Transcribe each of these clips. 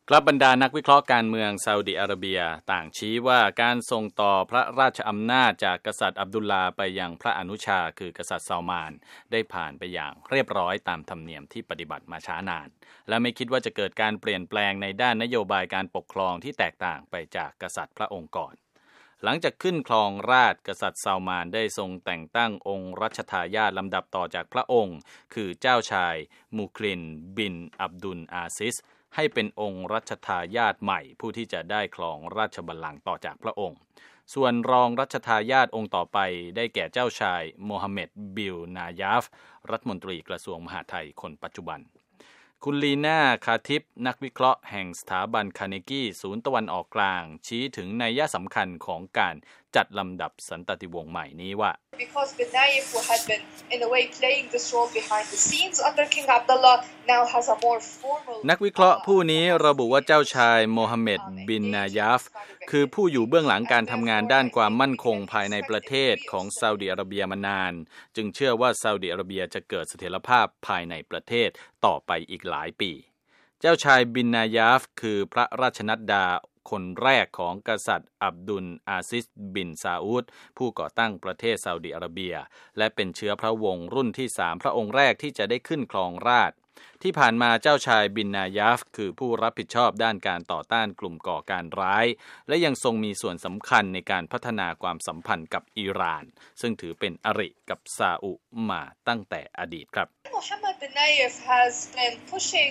ครับบรรดานักวิเคราะห์การเมืองซาอุดิอาระเบียต่างชี้ว่าการส่งต่อพระราชอำนาจจากกษัตริย์อับดุลลาไปยังพระอนุชาคือกษัตริย์ซาลมานได้ผ่านไปอย่างเรียบร้อยตามธรรมเนียมที่ปฏิบัติมาช้านานและไม่คิดว่าจะเกิดการเปลี่ยนแปลงในด้านนโยบายการปกครองที่แตกต่างไปจากกษัตริย์พระองค์ก่อนหลังจากขึ้นครองราชย์กษัตริย์ซาลมานได้ทรงแต่งตั้งองค์รัชทายาทลำดับต่อจากพระองค์คือเจ้าชายมูคลินบินอับดุลอาซิสให้เป็นองค์รัชทายาทใหม่ผู้ที่จะได้ครองราชบัลลังก์ต่อจากพระองค์ส่วนรองรัชทายาทองค์ต่อไปได้แก่เจ้าชายโมฮัมเหม็ดบิลนายาฟรัฐมนตรีกระทรวงมหาดไทยคนปัจจุบันคุณลีน่าคาทิปนักวิเคราะห์แห่งสถาบันคาร์เนกีศูนย์ตะวันออกกลางชี้ถึงนัยสำคัญของการจัดลำดับสันตติวงศ์ใหม่นี้ว่า Because bin Nayef who had been in a way playing this role behind the scenes under King Abdullah now has a more formal นักวิเคราะห์ผู้นี้ระบุว่าเจ้าชายโมฮัมเหม็ดบินนายาฟคือผู้อยู่เบื้องหลังการทำงานด้านความมั่นคงภายในประเทศของซาอุดิอาระเบียมานานจึงเชื่อว่าซาอุดิอาระเบียจะเกิดเสถียรภาพภายในประเทศต่อไปอีกหลายปีเจ้าชายบินนายาฟคือพระราชนัดดาคนแรกของกษัตริย์อับดุลอาซิสบินซาอุดผู้ก่อตั้งประเทศซาอุดิอาระเบียและเป็นเชื้อพระวงศ์รุ่นที่3พระองค์แรกที่จะได้ขึ้นครองราชย์ที่ผ่านมาเจ้าชายบินนายาฟคือผู้รับผิดชอบด้านการต่อต้านกลุ่มก่อการร้ายและยังทรงมีส่วนสำคัญในการพัฒนาความสัมพันธ์กับอิหร่านซึ่งถือเป็นอริกับซาอุมาตั้งแต่อดีตครับ Mohammed bin Nayef has been pushing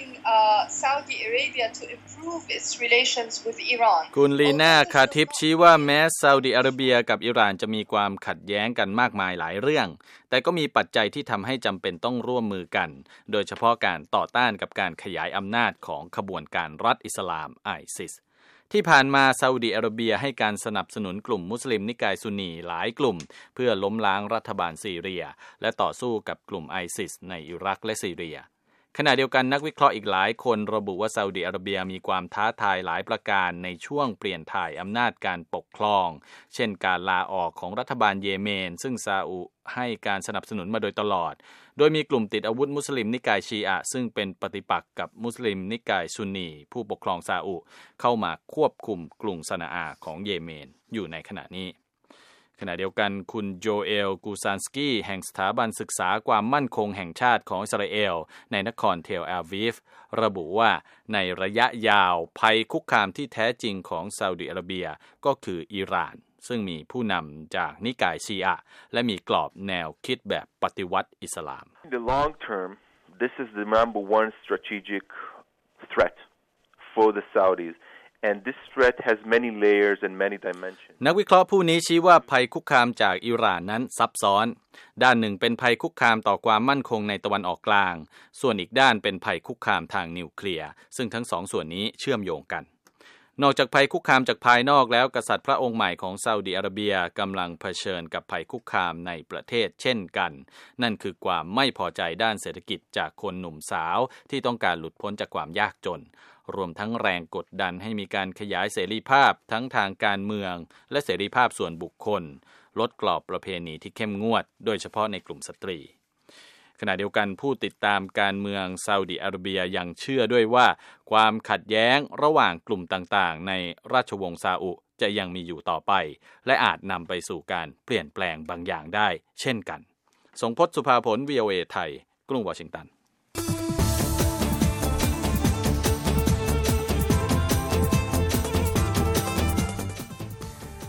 Saudi Arabia to improve its relations with Iran คุณลีน่าคาทิปชี้ว่าแม้ซาอุดิอาระเบียกับอิหร่านจะมีความขัดแย้งกันมากมายหลายเรื่องแต่ก็มีปัจจัยที่ทำให้จำเป็นต้องร่วมมือกันโดยเฉพาะการต่อต้านกับการขยายอำนาจของขบวนการรัฐอิสลามไอซิสที่ผ่านมาซาอุดิอาระเบียให้การสนับสนุนกลุ่มมุสลิมนิกายซุนนีหลายกลุ่มเพื่อล้มล้างรัฐบาลซีเรียและต่อสู้กับกลุ่มไอซิสในอิรักและซีเรียขณะเดียวกันนักวิเคราะห์อีกหลายคนระบุว่าซาอุดิอาระเบียมีความท้าทายหลายประการในช่วงเปลี่ยนถ่ายอำนาจการปกครองเช่นการลาออกของรัฐบาลเยเมนซึ่งซาอุให้การสนับสนุนมาโดยตลอดโดยมีกลุ่มติดอาวุธมุสลิมนิกายชีอะห์ซึ่งเป็นปฏิปักษ์กับมุสลิมนิกายซุนนีผู้ปกครองซาอุเข้ามาควบคุมกรุงซะนาอาของเยเมนอยู่ในขณะนี้ขณะเดียวกันคุณโจเอลกูซานสกี้แห่งสถาบันศึกษาความมั่นคงแห่งชาติของอิสราเอลในนครเทลอาวีฟระบุว่าในระยะยาวภัยคุกคามที่แท้จริงของซาอุดิอาระเบียก็คืออิหร่านซึ่งมีผู้นำจากนิกายชีอะห์และมีกรอบแนวคิดแบบปฏิวัติอิสลาม In the long term, this is the number one strategic threat for the Saudis.And this threat has many layers and many dimensions. นักวิเคราะห์ผู้นี้ชี้ว่าภัยคุกคามจากอิหร่านนั้นซับซ้อนด้านหนึ่งเป็นภัยคุกคามต่อความมั่นคงในตะวันออกกลางส่วนอีกด้านเป็นภัยคุกคามทางนิวเคลียร์ซึ่งทั้งสองส่วนนี้เชื่อมโยงกันนอกจากภัยคุกคามจากภายนอกแล้วกษัตริย์พระองค์ใหม่ของซาอุดิอาระเบียกำลังเผชิญกับภัยคุกคามในประเทศเช่นกันนั่นคือความไม่พอใจด้านเศรษฐกิจจากคนหนุ่มสาวที่ต้องการหลุดพ้นจากความยากจนรวมทั้งแรงกดดันให้มีการขยายเสรีภาพทั้งทางการเมืองและเสรีภาพส่วนบุคคลลดกรอบประเพณีที่เข้มงวดโดยเฉพาะในกลุ่มสตรีขณะเดียวกันผู้ติดตามการเมืองซาอุดิอาระเบียยังเชื่อด้วยว่าความขัดแย้งระหว่างกลุ่มต่างๆในราชวงศ์ซาอุจะยังมีอยู่ต่อไปและอาจนำไปสู่การเปลี่ยนแปลงบางอย่างได้เช่นกันสงพจน์ สุภาผล VOA ไทยกรุงวอชิงตัน